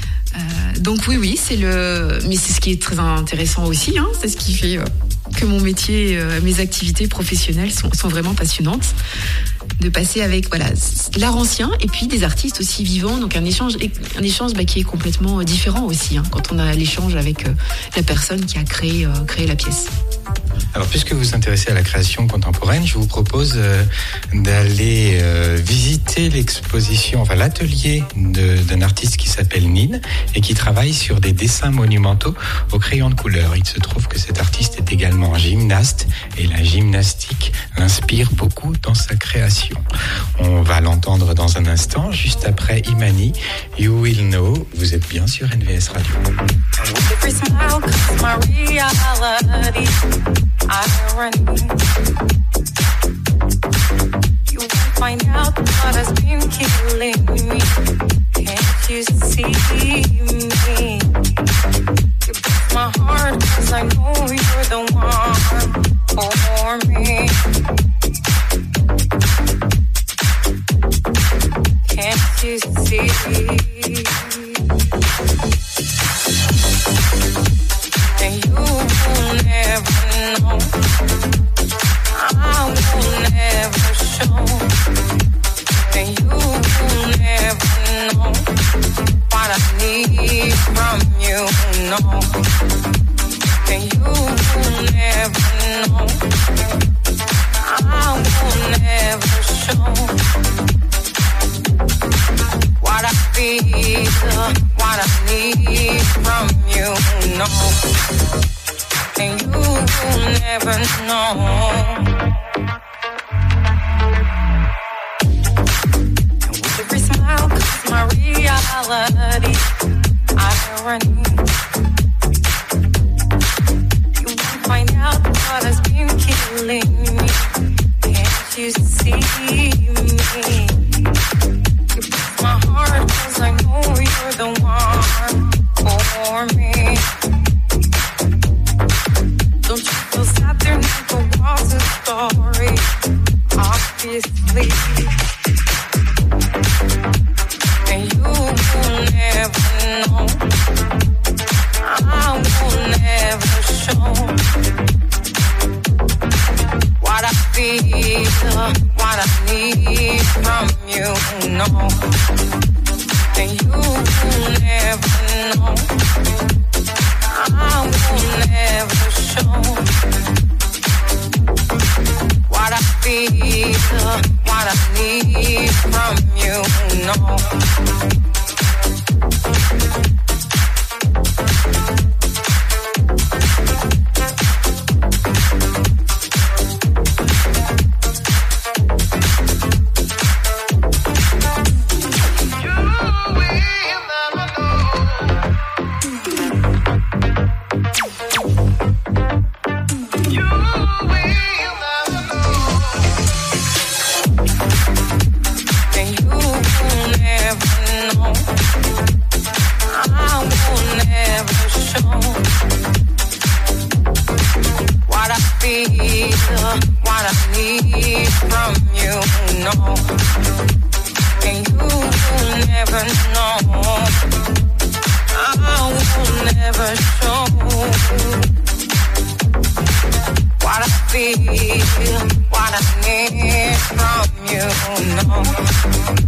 Euh, donc oui, oui, c'est le, mais c'est ce qui est très intéressant aussi. Hein, c'est ce qui fait euh, que mon métier, euh, mes activités professionnelles sont, sont vraiment passionnantes. De passer avec voilà l'art ancien et puis des artistes aussi vivants. Donc un échange, un échange bah, qui est complètement différent aussi hein, quand on a l'échange avec euh, la personne qui a créé euh, créé la pièce. Alors, puisque vous vous intéressez à la création contemporaine, je vous propose euh, d'aller euh, visiter l'exposition, enfin l'atelier de, d'un artiste qui s'appelle Nine et qui travaille sur des dessins monumentaux au crayon de couleur. Il se trouve que cet artiste est également gymnaste et la gymnastique l'inspire beaucoup dans sa création. On va l'entendre dans un instant, juste après Imani, You Will Know. Vous êtes bien sur N V S Radio. I run. You won't find out what has been killing me. Can't you see me? You break my heart 'cause I know you're the one for me. Can't you see? And you will never know. I will never show. And you will never know what I need from you, no. And you will never know. and you will never know. And with every smile comes my reality. Irony. You won't find out what has been killing me. Can't you see me? You break my heart 'cause I know you're the one for me. Don't you feel sad there never was a story? Obviously. And you will never know. I will never show what I feel, what I need from you, no. And you will never know. I will never show what I feel, what I need from you, no. What I need from you, no. And you will never know. I will never show what I feel, what I need from you, no.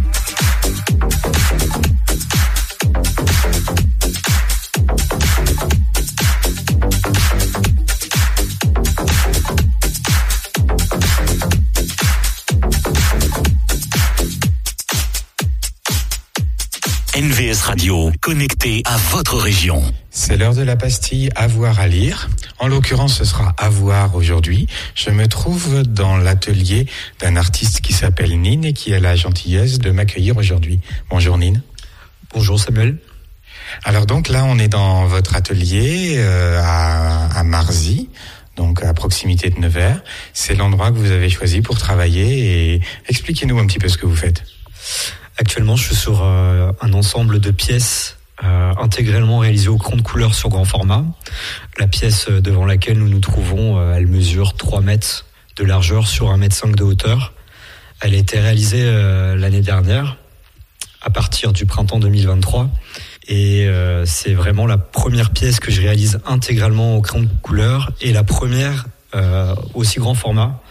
N V S Radio, connecté à votre région. C'est l'heure de la pastille Avoir à lire. En l'occurrence, ce sera Avoir aujourd'hui. Je me trouve dans l'atelier d'un artiste qui s'appelle Nine et qui a la gentillesse de m'accueillir aujourd'hui. Bonjour Nine. Bonjour Samuel. Alors donc là, on est dans votre atelier euh, à, à Marzy, donc à proximité de Nevers. C'est l'endroit que vous avez choisi pour travailler et expliquez-nous un petit peu ce que vous faites. Actuellement, je suis sur euh, un ensemble de pièces euh, intégralement réalisées au crayon de couleur sur grand format. La pièce devant laquelle nous nous trouvons, euh, elle mesure trois mètres de largeur sur un mètre cinq de hauteur. Elle a été réalisée euh, l'année dernière, à partir du printemps deux mille vingt-trois. Et euh, c'est vraiment la première pièce que je réalise intégralement au crayon de couleur et la première euh, aussi grand format.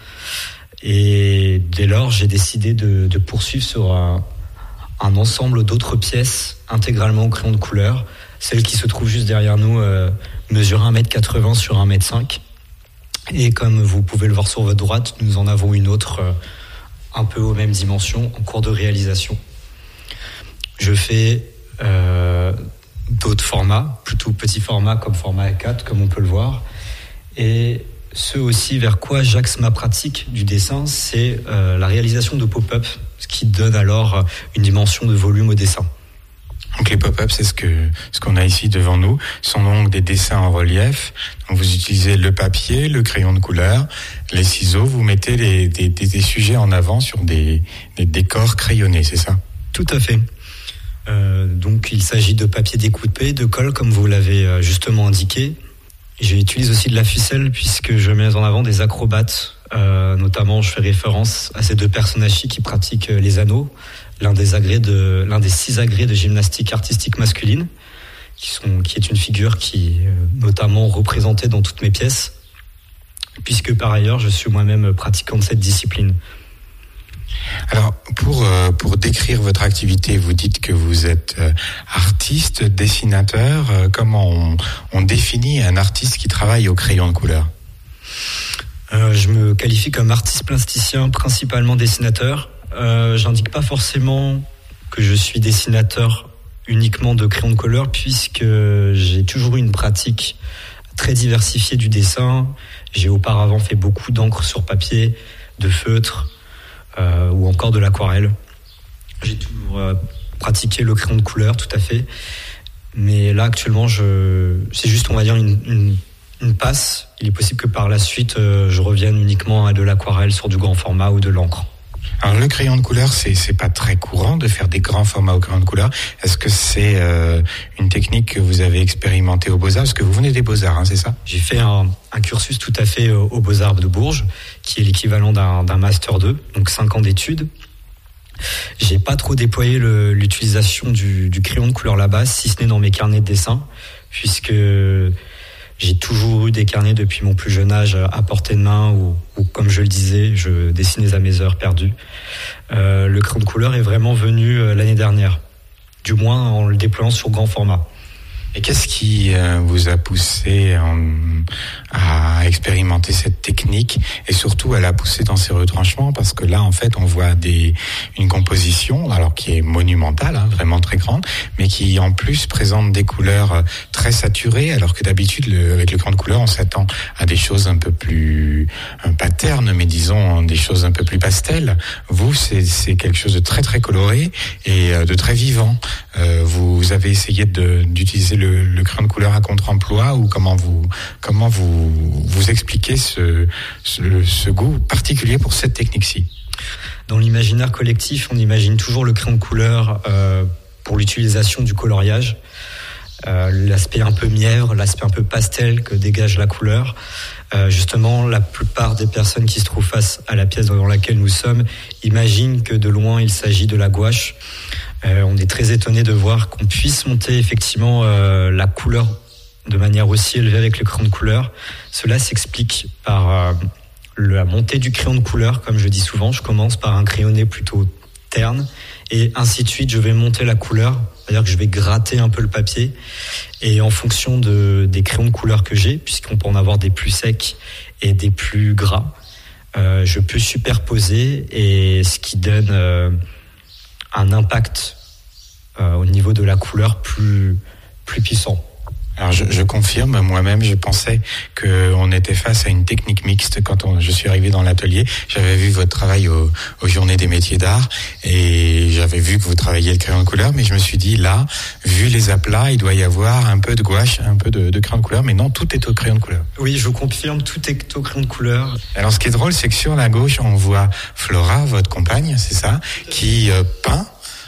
Et dès lors, j'ai décidé de, de poursuivre sur un un ensemble d'autres pièces intégralement au crayon de couleur. Celle qui se trouve juste derrière nous euh, mesure un mètre quatre-vingts sur un mètre cinq. Et comme vous pouvez le voir sur votre droite, nous en avons une autre euh, un peu aux mêmes dimensions en cours de réalisation. Je fais euh, d'autres formats, plutôt petits formats comme format A quatre, comme on peut le voir. Et ce aussi vers quoi j'axe ma pratique du dessin, c'est euh, la réalisation de pop-up, ce qui donne alors une dimension de volume au dessin. Donc les pop-up, c'est ce que ce qu'on a ici devant nous, sont donc des dessins en relief. Donc vous utilisez le papier, le crayon de couleur, les ciseaux, vous mettez les, des, des, des sujets en avant sur des, des décors crayonnés, c'est ça ? Tout à fait. Euh, donc il s'agit de papier découpé, de colle, comme vous l'avez justement indiqué. J'utilise aussi de la ficelle puisque je mets en avant des acrobates. Euh, notamment, je fais référence à ces deux personnages qui pratiquent les anneaux, l'un des agrès de, l'un des six agrès de gymnastique artistique masculine, qui sont, qui est une figure qui est notamment représentée dans toutes mes pièces, puisque par ailleurs, je suis moi-même pratiquant de cette discipline. Alors, pour, euh, pour décrire votre activité, vous dites que vous êtes euh, artiste, dessinateur. Euh, comment on, on définit un artiste qui travaille au crayon de couleur ? euh, Je me qualifie comme artiste plasticien, principalement dessinateur. Euh, j'indique pas forcément que je suis dessinateur uniquement de crayon de couleur, puisque j'ai toujours eu une pratique très diversifié du dessin. J'ai auparavant fait beaucoup d'encre sur papier, de feutre euh, ou encore de l'aquarelle. J'ai toujours euh, pratiqué le crayon de couleur, tout à fait. Mais là, actuellement, je, c'est juste, on va dire, une, une, une passe. Il est possible que par la suite, euh, je revienne uniquement à de l'aquarelle sur du grand format ou de l'encre. Alors le crayon de couleur, c'est c'est pas très courant de faire des grands formats au crayon de couleur. Est-ce que c'est euh, une technique que vous avez expérimentée aux Beaux-Arts? Parce que vous venez des Beaux-Arts, hein, c'est ça? J'ai fait un, un cursus tout à fait aux Beaux-Arts de Bourges, qui est l'équivalent d'un, d'un master deux, donc cinq ans d'études. J'ai pas trop déployé le, l'utilisation du, du crayon de couleur là-bas, si ce n'est dans mes carnets de dessin, puisque j'ai toujours eu des carnets depuis mon plus jeune âge à portée de main ou, ou comme je le disais, je dessinais à mes heures perdues. Euh, le crayon de couleur est vraiment venu euh, l'année dernière, du moins en le déployant sur grand format. Et qu'est-ce qui euh, vous a poussé en, à expérimenter cette technique et surtout à la pousser dans ses retranchements? Parce que là, en fait, on voit des, une composition, alors qui est monumentale, hein, vraiment très grande, mais qui en plus présente des couleurs très saturées, alors que d'habitude, le, avec le crayon de couleur, on s'attend à des choses un peu plus, un pas ternes, mais disons des choses un peu plus pastel. Vous, c'est, c'est quelque chose de très très coloré et de très vivant. Euh, vous avez essayé de, d'utiliser le, le crayon de couleur à contre-emploi ou comment vous comment vous vous expliquez ce, ce ce goût particulier pour cette technique-ci? Dans l'imaginaire collectif, on imagine toujours le crayon de couleur euh, pour l'utilisation du coloriage, euh, l'aspect un peu mièvre, l'aspect un peu pastel que dégage la couleur. Euh, justement, la plupart des personnes qui se trouvent face à la pièce dans laquelle nous sommes imaginent que de loin il s'agit de la gouache. Euh, on est très étonné de voir qu'on puisse monter effectivement euh, la couleur de manière aussi élevée avec le crayon de couleur. Cela s'explique par euh, la montée du crayon de couleur, comme je dis souvent. Je commence par un crayonné plutôt terne et ainsi de suite, je vais monter la couleur, c'est-à-dire que je vais gratter un peu le papier et en fonction de, des crayons de couleur que j'ai, puisqu'on peut en avoir des plus secs et des plus gras, euh, je peux superposer et ce qui donne euh, un impact euh, au niveau de la couleur plus, plus puissant. Alors je, je confirme, moi-même je pensais qu'on était face à une technique mixte quand on, je suis arrivé dans l'atelier. J'avais vu votre travail au, aux Journées des métiers d'art et j'avais vu que vous travailliez le crayon de couleur, mais je me suis dit là, vu les aplats, il doit y avoir un peu de gouache, un peu de, de crayon de couleur, mais non, tout est au crayon de couleur. Oui, je confirme, tout est au crayon de couleur. Alors ce qui est drôle, c'est que sur la gauche, on voit Flora, votre compagne, c'est ça, qui euh, peint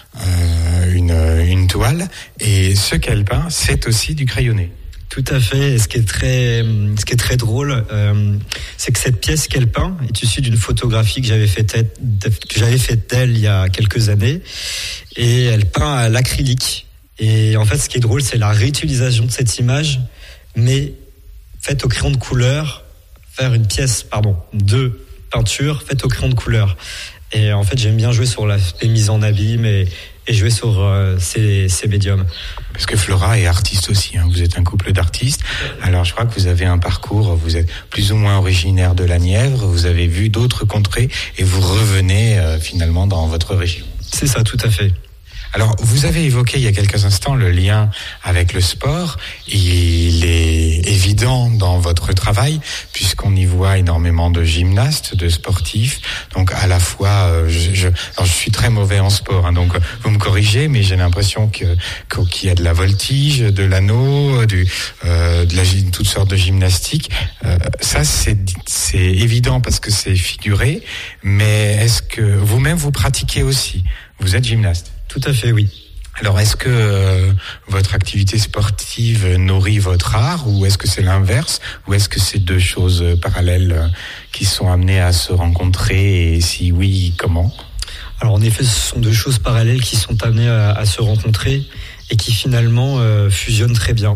Euh, une, une toile et ce qu'elle peint c'est aussi du crayonné. Tout à fait. Et ce qui est très, ce qui est très drôle, euh, c'est que cette pièce qu'elle peint est issue d'une photographie que j'avais faite, que j'avais faite d'elle il y a quelques années, et elle peint à l'acrylique. Et en fait, ce qui est drôle, c'est la réutilisation de cette image, mais faite au crayon de couleur, faire une pièce, pardon, de peinture faite au crayon de couleur. Et en fait, j'aime bien jouer sur l'aspect mise en abîme et, et jouer sur euh, ces, ces médiums. Parce que Flora est artiste aussi, hein. Vous êtes un couple d'artistes. Alors je crois que vous avez un parcours, vous êtes plus ou moins originaire de la Nièvre, vous avez vu d'autres contrées et vous revenez euh, finalement dans votre région. C'est ça, tout à fait. Alors, vous avez évoqué il y a quelques instants le lien avec le sport. Il est évident dans votre travail, puisqu'on y voit énormément de gymnastes, de sportifs. Donc, à la fois, euh, je, je, alors je suis très mauvais en sport, hein, donc vous me corrigez, mais j'ai l'impression que, que qu'il y a de la voltige, de l'anneau, du, euh, de la, toutes sortes de gymnastiques. Euh, ça, c'est, c'est évident parce que c'est figuré. Mais est-ce que vous-même vous pratiquez aussi? Vous êtes gymnaste? Tout à fait, oui. Alors, est-ce que euh, votre activité sportive nourrit votre art ou est-ce que c'est l'inverse ou est-ce que c'est deux choses parallèles euh, qui sont amenées à se rencontrer et si oui, comment? Alors, en effet, ce sont deux choses parallèles qui sont amenées à, à se rencontrer et qui finalement euh, fusionnent très bien.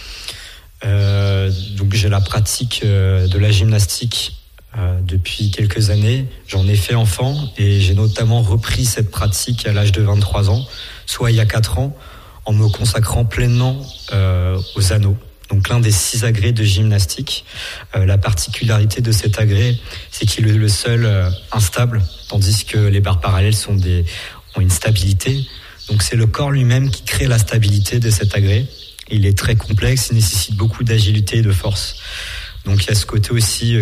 Euh, donc, j'ai la pratique euh, de la gymnastique Euh, depuis quelques années. J'en ai fait enfant et j'ai notamment repris cette pratique à l'âge de vingt-trois ans, soit il y a quatre ans, en me consacrant pleinement euh, aux anneaux. Donc l'un des six agrès de gymnastique. Euh, la particularité de cet agrès, c'est qu'il est le seul euh, instable, tandis que les barres parallèles sont des, ont une stabilité. Donc c'est le corps lui-même qui crée la stabilité de cet agrès. Il est très complexe, il nécessite beaucoup d'agilité et de force. Donc il y a ce côté aussi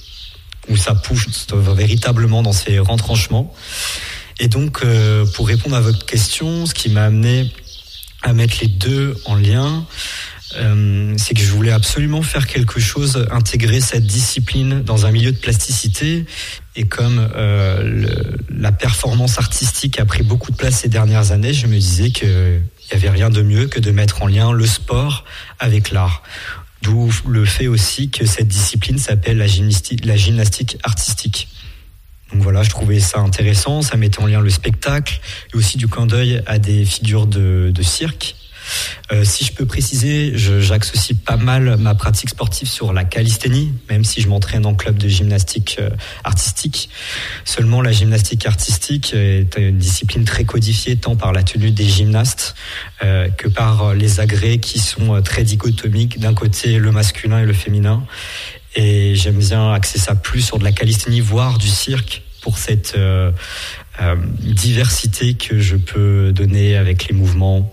où ça pousse véritablement dans ses retranchements. Et donc, euh, pour répondre à votre question, ce qui m'a amené à mettre les deux en lien, euh, c'est que je voulais absolument faire quelque chose, intégrer cette discipline dans un milieu de plasticité. Et comme euh, le, la performance artistique a pris beaucoup de place ces dernières années, je me disais qu'il n'y avait rien de mieux que de mettre en lien le sport avec l'art. D'où le fait aussi que cette discipline s'appelle la gymnastique, la gymnastique artistique. Donc voilà, je trouvais ça intéressant, ça mettait en lien le spectacle et aussi du clin d'œil à des figures de, de cirque. Euh, si je peux préciser, je, j'axe aussi pas mal ma pratique sportive sur la calisthénie, même si je m'entraîne en club de gymnastique euh, artistique. Seulement, la gymnastique artistique est une discipline très codifiée tant par la tenue des gymnastes euh, que par les agrès qui sont très dichotomiques, d'un côté le masculin et le féminin. Et j'aime bien axer ça plus sur de la calisthénie, voire du cirque, pour cette euh, euh, diversité que je peux donner avec les mouvements,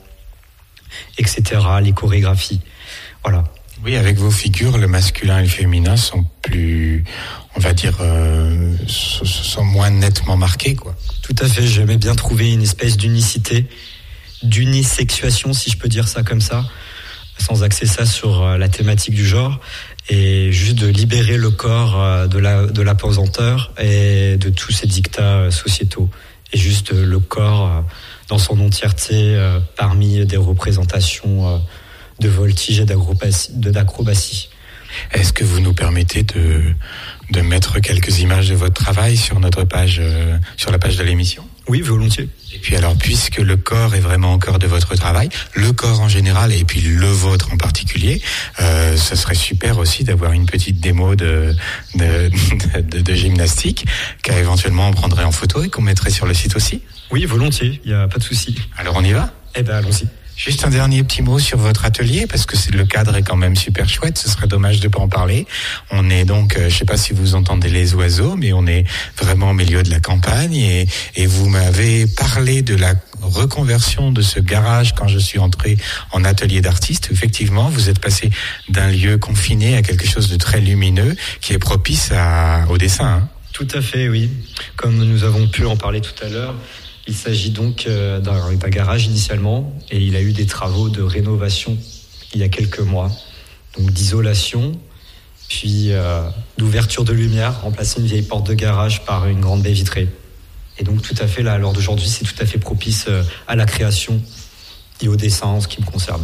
et cetera, les chorégraphies. Voilà. Oui, avec vos figures, le masculin et le féminin sont plus, on va dire, euh, sont moins nettement marqués, quoi. Tout à fait, j'aimais bien trouver une espèce d'unicité, d'unisexuation, si je peux dire ça comme ça, sans axer ça sur la thématique du genre, et juste de libérer le corps de la, de l'apesanteur et de tous ces dictats sociétaux. Et juste le corps dans son entièreté parmi des représentations de voltige et d'acrobatie. De, d'acrobatie. Est-ce que vous nous permettez de, de mettre quelques images de votre travail sur notre page, euh, sur la page de l'émission ? Oui, volontiers. Et puis alors, puisque le corps est vraiment au cœur de votre travail, le corps en général et puis le vôtre en particulier, euh, ce serait super aussi d'avoir une petite démo de, de, de, de gymnastique qu'éventuellement on prendrait en photo et qu'on mettrait sur le site aussi. Oui, volontiers, il n'y a pas de souci. Alors on y va ? Eh bien, allons-y. Juste un dernier petit mot sur votre atelier, parce que c'est, le cadre est quand même super chouette, ce serait dommage de pas en parler. On est donc, euh, je sais pas si vous entendez les oiseaux, mais on est vraiment au milieu de la campagne et, et vous m'avez parlé de la reconversion de ce garage quand je suis entré en atelier d'artiste. Effectivement, vous êtes passé d'un lieu confiné à quelque chose de très lumineux qui est propice à, au dessin. Hein. Tout à fait, oui. Comme nous avons pu en parler tout à l'heure, il s'agit donc d'un, d'un garage initialement et il a eu des travaux de rénovation il y a quelques mois, donc d'isolation, puis euh, d'ouverture de lumière, remplacer une vieille porte de garage par une grande baie vitrée. Et donc tout à fait, là, à l'heure d'aujourd'hui, c'est tout à fait propice à la création et au dessin en ce qui me concerne.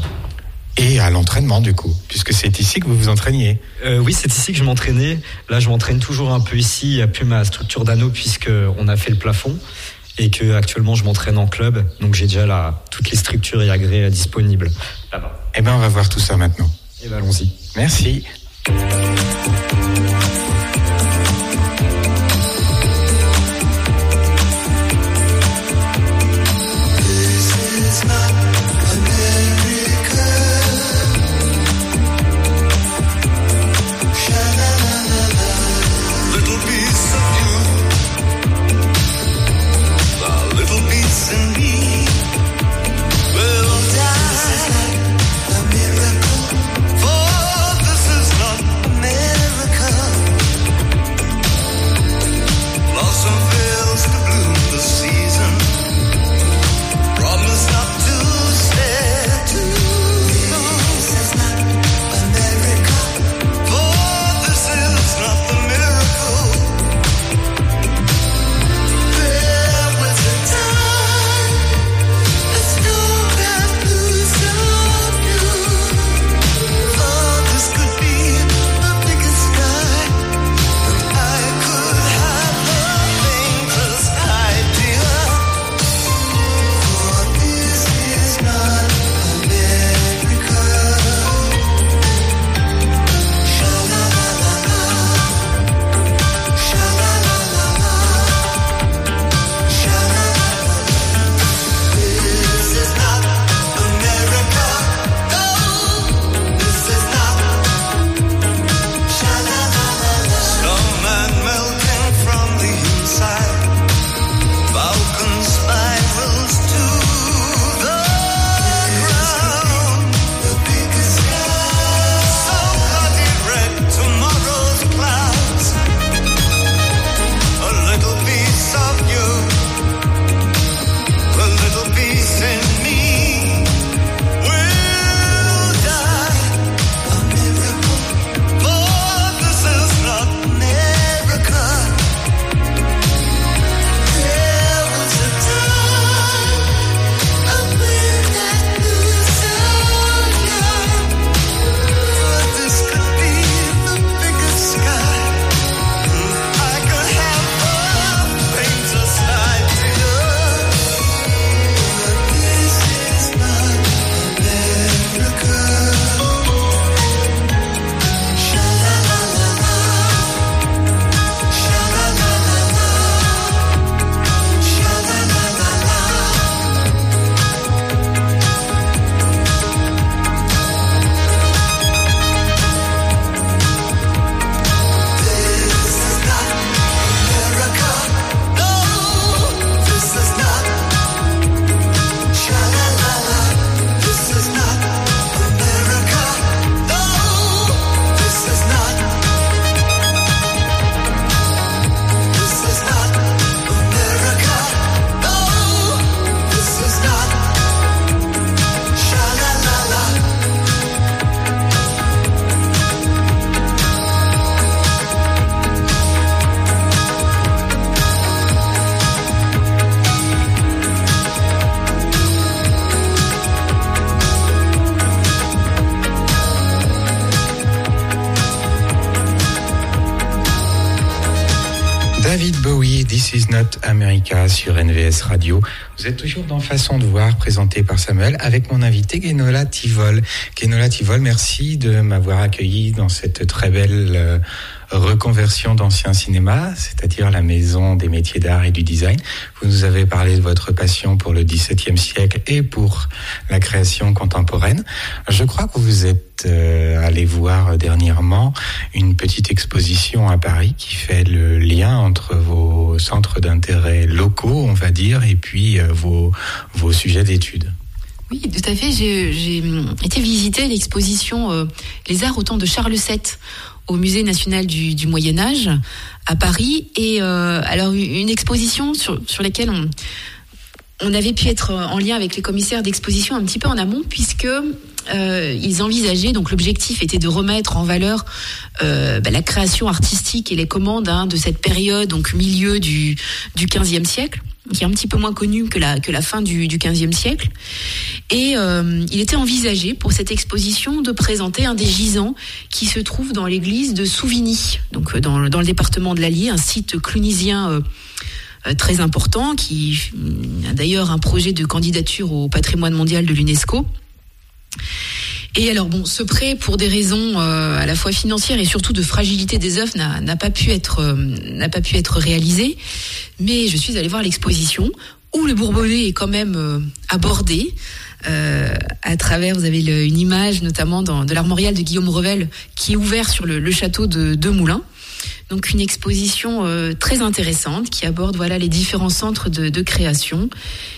Et à l'entraînement du coup, puisque c'est ici que vous vous entraîniez. Euh, oui, c'est ici que je m'entraînais. Là, je m'entraîne toujours un peu ici. Il n'y a plus ma structure d'anneau puisqu'on a fait le plafond. Et que actuellement je m'entraîne en club, donc j'ai déjà là toutes les structures et agrès disponibles là-bas. Eh ben on va voir tout ça maintenant. Eh ben allons-y. Merci. This Is Not America sur N V S Radio. Vous êtes toujours dans Façon de voir, présenté par Samuel, avec mon invité Guénola Tivol. Guénola Tivol, merci de m'avoir accueilli dans cette très belle euh, reconversion d'ancien cinéma, c'est-à-dire la Maison des métiers d'art et du design. Vous nous avez parlé de votre passion pour le dix-septième siècle et pour la création contemporaine. Je crois que vous êtes euh, allé voir dernièrement une petite exposition à Paris qui fait le lien entre vos centres d'intérêt locaux, on va dire, et puis euh, vos, vos sujets d'études. Oui, tout à fait. J'ai, j'ai été visiter l'exposition euh, Les Arts au temps de Charles sept au Musée national du, du Moyen-Âge à Paris. Et euh, alors une exposition sur, sur laquelle on, on avait pu être en lien avec les commissaires d'exposition un petit peu en amont, puisque euh, ils envisageaient, donc l'objectif était de remettre en valeur euh, bah, la création artistique et les commandes hein, de cette période, donc milieu du, du quinzième siècle, qui est un petit peu moins connue que la, que la fin du, du quinzième siècle. Et euh, il était envisagé pour cette exposition de présenter un des gisants qui se trouve dans l'église de Souvigny, donc dans, dans le département de l'Allier, un site clunisien euh, euh, très important, qui a d'ailleurs un projet de candidature au patrimoine mondial de l'UNESCO. Et alors bon, ce prêt, pour des raisons euh, à la fois financières et surtout de fragilité des œuvres, n'a, n'a pas pu être euh, n'a pas pu être réalisé. Mais je suis allée voir l'exposition où le Bourbonnais est quand même euh, abordé euh, à travers. Vous avez le, une image notamment dans, de l'armorial de Guillaume Revel qui est ouvert sur le, le château de, de Moulins. Donc une exposition euh, très intéressante qui aborde voilà les différents centres de, de création.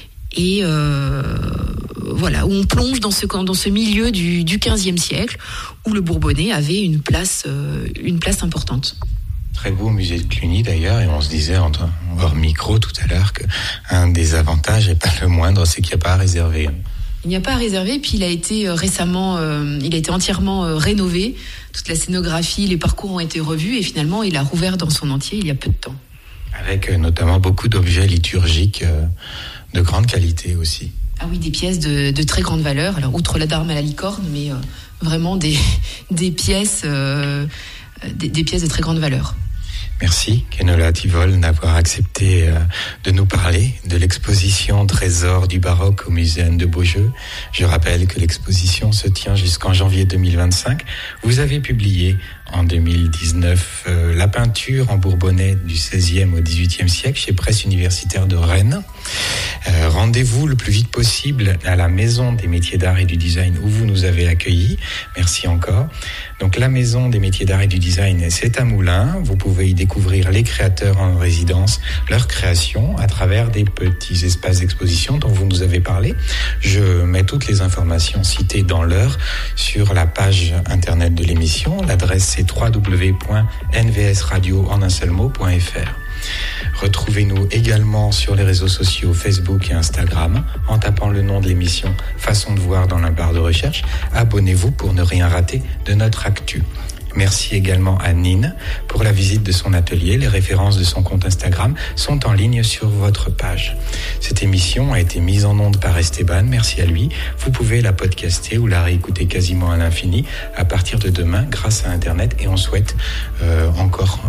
Et euh, voilà, où on plonge dans ce, dans ce milieu du, du quinzième siècle, où le Bourbonnais avait une place, euh, une place importante. Très beau musée de Cluny d'ailleurs, et on se disait en hors micro tout à l'heure qu'un des avantages, et pas le moindre, c'est qu'il n'y a pas à réserver. Il n'y a pas à réserver, puis il a été récemment, euh, il a été entièrement euh, rénové, toute la scénographie, les parcours ont été revus, et finalement il a rouvert dans son entier il y a peu de temps. Avec euh, notamment beaucoup d'objets liturgiques euh, de grande qualité aussi. Ah oui, des pièces de, de très grande valeur. Alors, outre la dame à la licorne, mais euh, vraiment des, des, pièces, euh, des, des pièces de très grande valeur. Merci, Guénola Tivol, d'avoir accepté euh, de nous parler de l'exposition Trésors du baroque au Muséum de Beaujeu. Je rappelle que l'exposition se tient jusqu'en janvier deux mille vingt-cinq. Vous avez publié en deux mille dix-neuf euh, la peinture en bourbonnais du seizième au dix-huitième siècle chez Presse universitaire de Rennes. Euh, rendez-vous le plus vite possible à la Maison des métiers d'art et du design où vous nous avez accueillis. Merci encore. Donc la Maison des métiers d'art et du design, c'est à Moulins. Vous pouvez y découvrir les créateurs en résidence, leurs créations à travers des petits espaces d'exposition dont vous nous avez parlé. Je mets toutes les informations citées dans l'heure sur la page internet de l'émission. L'adresse c'est w w w point n v s radio en un seul mot point f r. Retrouvez-nous également sur les réseaux sociaux Facebook et Instagram en tapant le nom de l'émission Façon de voir dans la barre de recherche. Abonnez-vous pour ne rien rater de notre actu. Merci également à Nine pour la visite de son atelier. Les références de son compte Instagram sont en ligne sur votre page. Cette émission a été mise en onde par Esteban, merci à lui. Vous pouvez la podcaster ou la réécouter quasiment à l'infini à partir de demain grâce à Internet, et on souhaite euh, encore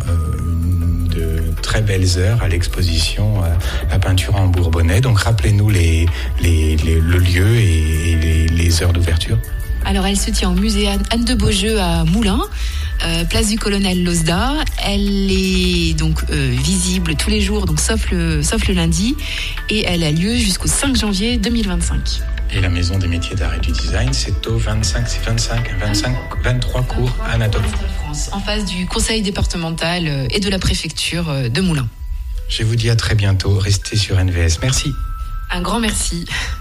euh, de très belles heures à l'exposition euh, La peinture en Bourbonnais. Donc rappelez-nous les, les, les, le lieu et, et les, les heures d'ouverture. Alors, elle se tient au musée Anne de Beaujeu à Moulins, euh, place du Colonel Losda. Elle est donc euh, visible tous les jours, donc sauf le, sauf le lundi, et elle a lieu jusqu'au cinq janvier deux mille vingt-cinq. Et la Maison des métiers d'art et du design, c'est au vingt-cinq, c'est vingt-cinq, vingt-cinq, vingt-trois cours Anatole France, en face du conseil départemental et de la préfecture de Moulins. Je vous dis à très bientôt. Restez sur N V S. Merci. Un grand merci.